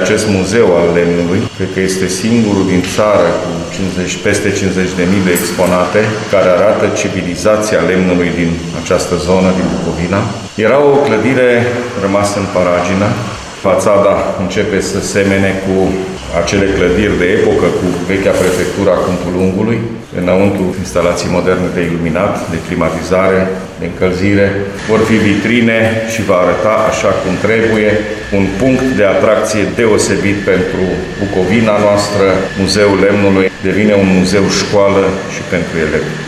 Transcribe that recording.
acest muzeu al lemnului. Cred că este singurul din țară cu peste 50.000 de exponate care arată civilizația lemnului din această zonă, din Bucovina. Era o clădire rămasă în paragină. Fațada începe să semene cu acele clădiri de epocă, cu vechea prefectura Câmpul Ungului. Înăuntru, instalații moderne de iluminat, de climatizare, de încălzire. Vor fi vitrine și va arăta așa cum trebuie, un punct de atracție deosebit pentru Bucovina noastră. Muzeul Lemnului devine un muzeu școală și pentru elevi.